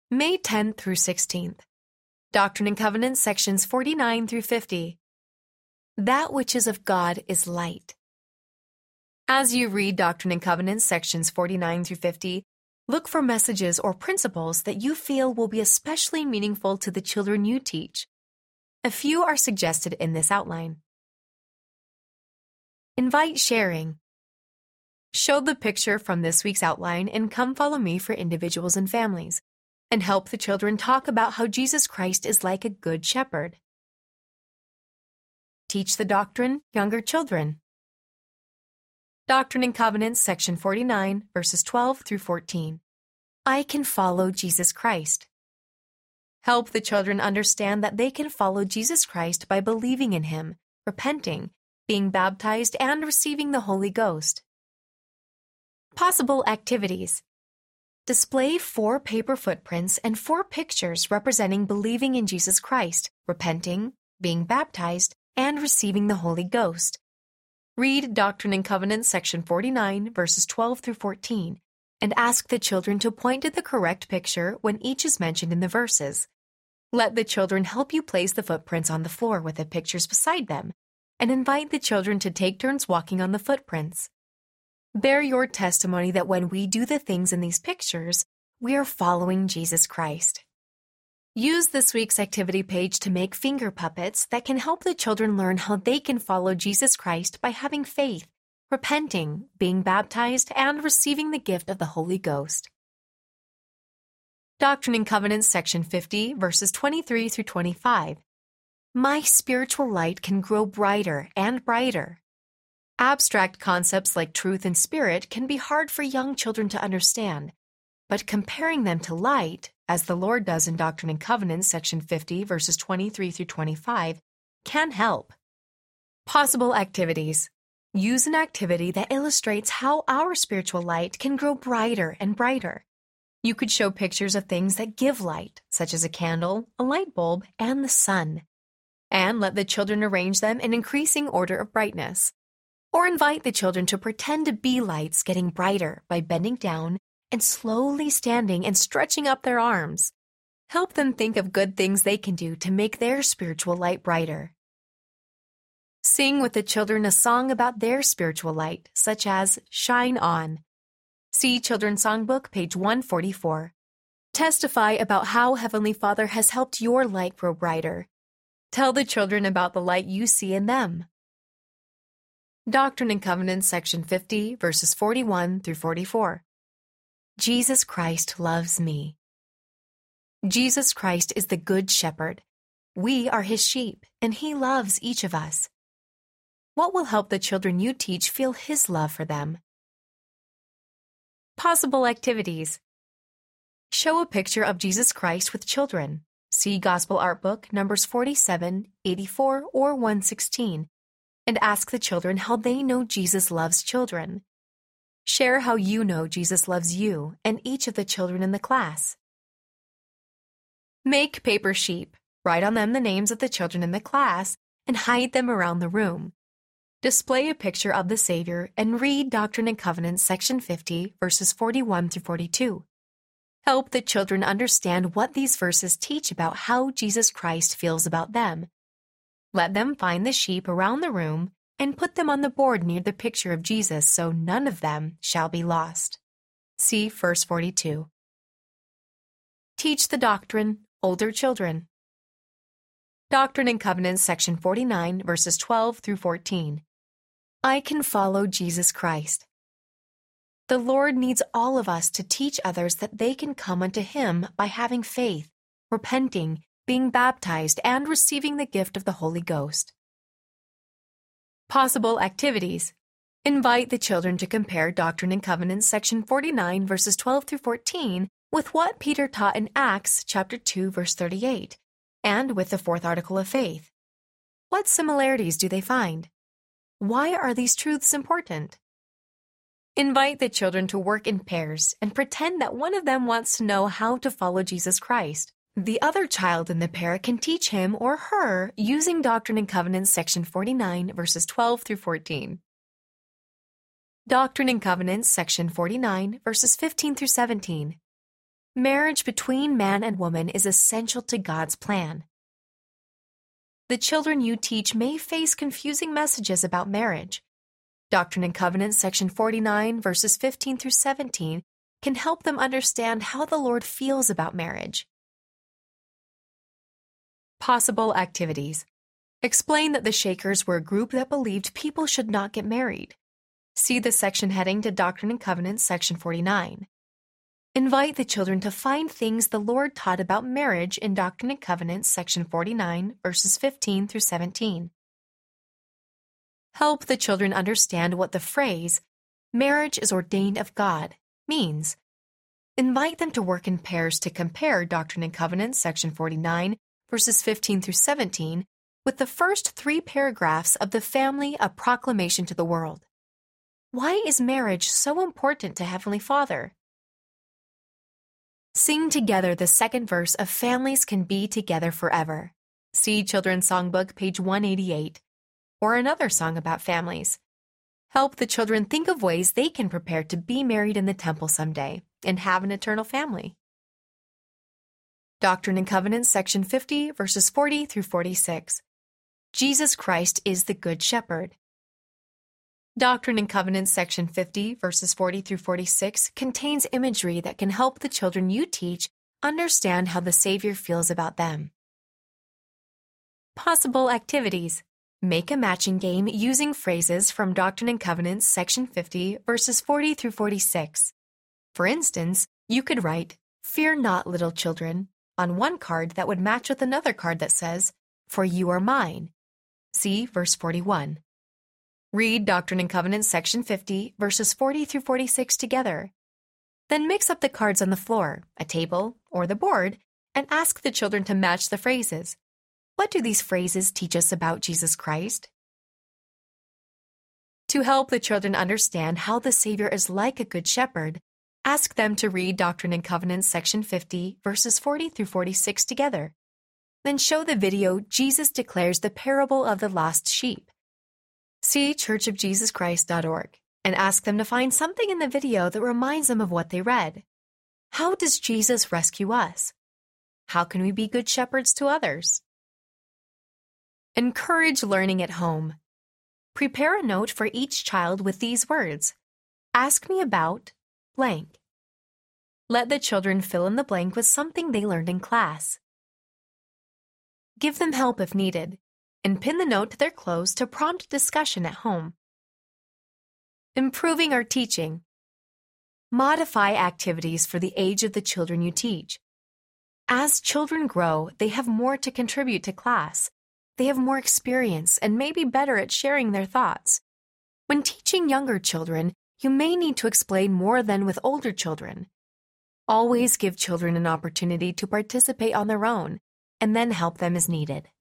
May 10th through 16th. Doctrine and Covenants, sections 49 through 50. That which is of God is light. As you read Doctrine and Covenants, sections 49 through 50, look for messages or principles that you feel will be especially meaningful to the children you teach. A few are suggested in this outline. Invite sharing. Show the picture from this week's outline and come follow me for individuals and families, and help the children talk about how Jesus Christ is like a good shepherd. Teach the doctrine, younger children. Doctrine and Covenants, section 49, verses 12 through 14. I can follow Jesus Christ. Help the children understand that they can follow Jesus Christ by believing in Him, repenting, being baptized, and receiving the Holy Ghost. Possible activities. Display 4 paper footprints and 4 pictures representing believing in Jesus Christ, repenting, being baptized, and receiving the Holy Ghost. Read Doctrine and Covenants, section 49, verses 12 through 14, and ask the children to point to the correct picture when each is mentioned in the verses. Let the children help you place the footprints on the floor with the pictures beside them, and invite the children to take turns walking on the footprints. Bear your testimony that when we do the things in these pictures, we are following Jesus Christ. Use this week's activity page to make finger puppets that can help the children learn how they can follow Jesus Christ by having faith, repenting, being baptized, and receiving the gift of the Holy Ghost. Doctrine and Covenants, section 50, verses 23 through 25. My spiritual light can grow brighter and brighter. Abstract concepts like truth and spirit can be hard for young children to understand, but comparing them to light, as the Lord does in Doctrine and Covenants, section 50, verses 23 through 25, can help. Possible activities. Use an activity that illustrates how our spiritual light can grow brighter and brighter. You could show pictures of things that give light, such as a candle, a light bulb, and the sun, and let the children arrange them in increasing order of brightness. Or invite the children to pretend to be lights getting brighter by bending down and slowly standing and stretching up their arms. Help them think of good things they can do to make their spiritual light brighter. Sing with the children a song about their spiritual light, such as Shine On. See Children's Songbook, page 144. Testify about how Heavenly Father has helped your light grow brighter. Tell the children about the light you see in them. Doctrine and Covenants, section 50, verses 41 through 44. Jesus Christ loves me. Jesus Christ is the Good Shepherd. We are His sheep, and He loves each of us. What will help the children you teach feel His love for them? Possible activities. Show a picture of Jesus Christ with children. See Gospel Art Book, numbers 47, 84, or 116. And ask the children how they know Jesus loves children. Share how you know Jesus loves you and each of the children in the class. Make paper sheep. Write on them the names of the children in the class and hide them around the room. Display a picture of the Savior and read Doctrine and Covenants, section 50, verses 41 through 42. Help the children understand what these verses teach about how Jesus Christ feels about them. Let them find the sheep around the room and put them on the board near the picture of Jesus so none of them shall be lost. See verse 42. Teach the doctrine, older children. Doctrine and Covenants, section 49, verses 12 through 14. I can follow Jesus Christ. The Lord needs all of us to teach others that they can come unto Him by having faith, repenting, being baptized, and receiving the gift of the Holy Ghost. Possible activities. Invite the children to compare Doctrine and Covenants, section 49, verses 12 through 14, with what Peter taught in Acts, chapter 2, verse 38, and with the fourth article of faith. What similarities do they find? Why are these truths important? Invite the children to work in pairs and pretend that one of them wants to know how to follow Jesus Christ. The other child in the pair can teach him or her using Doctrine and Covenants, section 49, verses 12 through 14. Doctrine and Covenants, section 49, verses 15 through 17. Marriage between man and woman is essential to God's plan. The children you teach may face confusing messages about marriage. Doctrine and Covenants, section 49, verses 15 through 17, can help them understand how the Lord feels about marriage. Possible activities. Explain that the Shakers were a group that believed people should not get married. See the section heading to Doctrine and Covenants, section 49. Invite the children to find things the Lord taught about marriage in Doctrine and Covenants, section 49, verses 15 through 17. Help the children understand what the phrase, "marriage is ordained of God," means. Invite them to work in pairs to compare Doctrine and Covenants, section 49, verses 15 through 17, with the first 3 paragraphs of the Family, a Proclamation to the World. Why is marriage so important to Heavenly Father? Sing together the second verse of Families Can Be Together Forever. See Children's Songbook, page 188, or another song about families. Help the children think of ways they can prepare to be married in the temple someday and have an eternal family. Doctrine and Covenants, section 50, verses 40 through 46. Jesus Christ is the Good Shepherd. Doctrine and Covenants, section 50, verses 40 through 46, contains imagery that can help the children you teach understand how the Savior feels about them. Possible activities. Make a matching game using phrases from Doctrine and Covenants, section 50, verses 40 through 46. For instance, you could write, "Fear not, little children," on one card that would match with another card that says, "For you are mine." See verse 41. Read Doctrine and Covenants, section 50, verses 40 through 46 together. Then mix up the cards on the floor, a table, or the board, and ask the children to match the phrases. What do these phrases teach us about Jesus Christ? To help the children understand how the Savior is like a good shepherd, ask them to read Doctrine and Covenants, section 50, verses 40 through 46 together. Then show the video Jesus declares the parable of the lost sheep. See churchofjesuschrist.org and ask them to find something in the video that reminds them of what they read. How does Jesus rescue us? How can we be good shepherds to others? Encourage learning at home. Prepare a note for each child with these words. Ask me about blank. Let the children fill in the blank with something they learned in class. Give them help if needed, and pin the note to their clothes to prompt discussion at home. Improving our teaching. Modify activities for the age of the children you teach. As children grow, they have more to contribute to class. They have more experience and may be better at sharing their thoughts. When teaching younger children, you may need to explain more than with older children. Always give children an opportunity to participate on their own, and then help them as needed.